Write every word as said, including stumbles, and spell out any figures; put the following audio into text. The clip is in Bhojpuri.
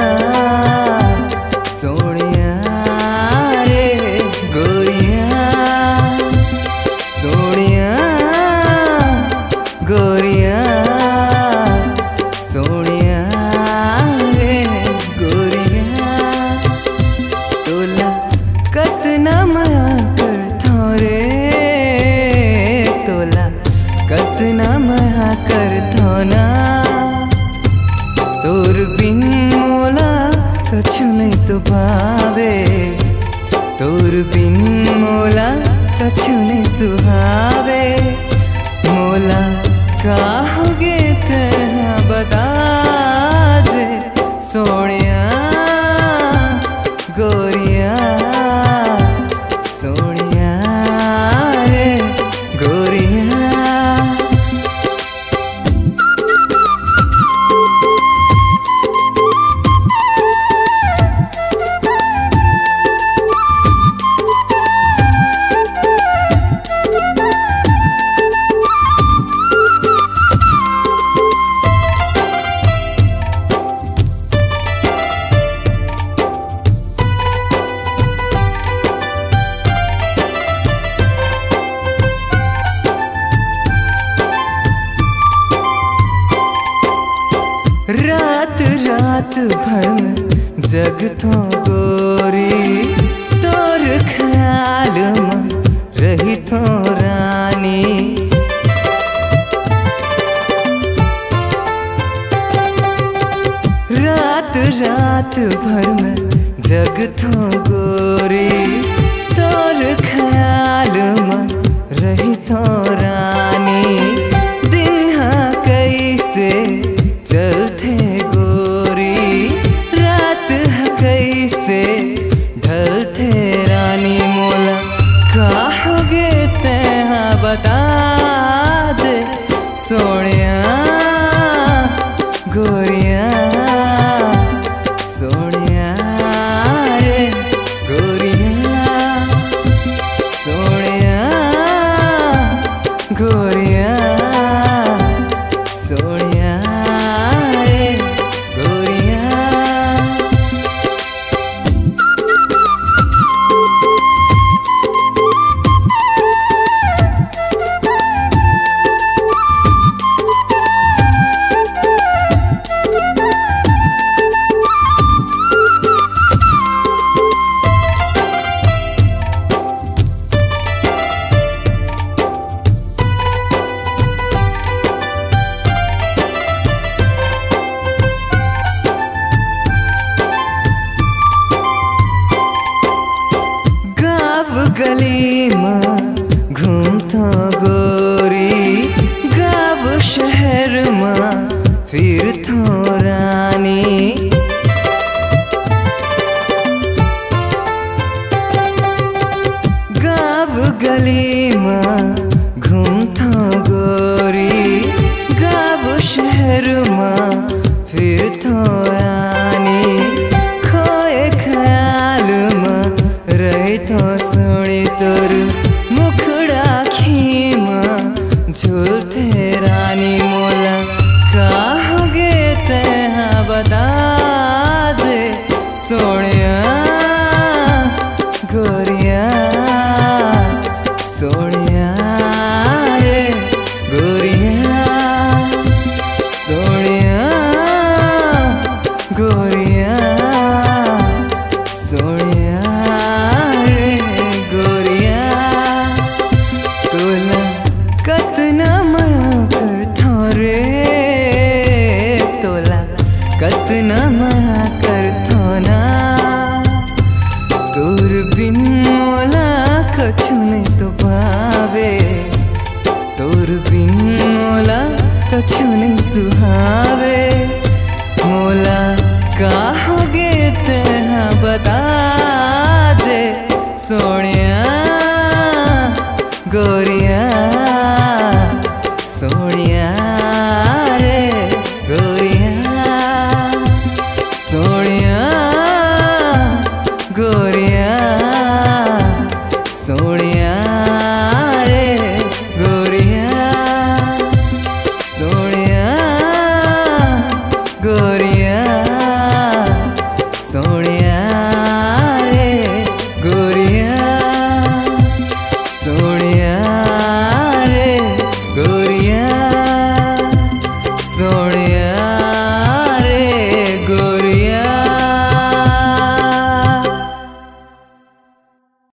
सोनिया रे गोरिया, सोनिया गोरिया, सोनिया रे गोरिया। तोला कतना माया करथो रे, तोला कतना माया करथो ना। तोर बिन मोला कछु नहीं तो भावे, तोर बिन मोला कछु नहीं सुहावे। मोला का होगे तेरा बता दे सोनिया गोरिया, सोनिया रे गोरिया। रात रात भर में जगतो गोरी, तोर ख्याल में रही तो रानी। रात रात भर में जगतो गोरी, तोर ख्याल में रही तो रानी। दिन हाँ कैसे चलते गोरी, रात है कैसे ढलते रानी। मोला का होगे तेहा बता दे सोनिया गोरिया, सोनिया रे गोरिया, सोनिया गोरिया, सोनिया रे गोरिया। गली में घूमतो गोरी, गाँव शहर में फिरतो रानी। गाँव गली में घूमतो गोरी, गाँव शहर में फिरतो रानी। खोए ख्याल में रही तो सोनी तोर मुखड़ा खीमा झूलते रानी। मोला का होगे तेहा बता दे सोनिया गोरिया, सोनिया रे गोरिया, सोनिया गोरिया, सोनिया रे गोरिया। तोला कतना माया करथो रे, तोला कतना माया करथो ना। तोर बिन मोला कछु नहीं तो भावे, तोर बिन मोला कछु नहीं सुहावे। मोला का होगे तेहा बता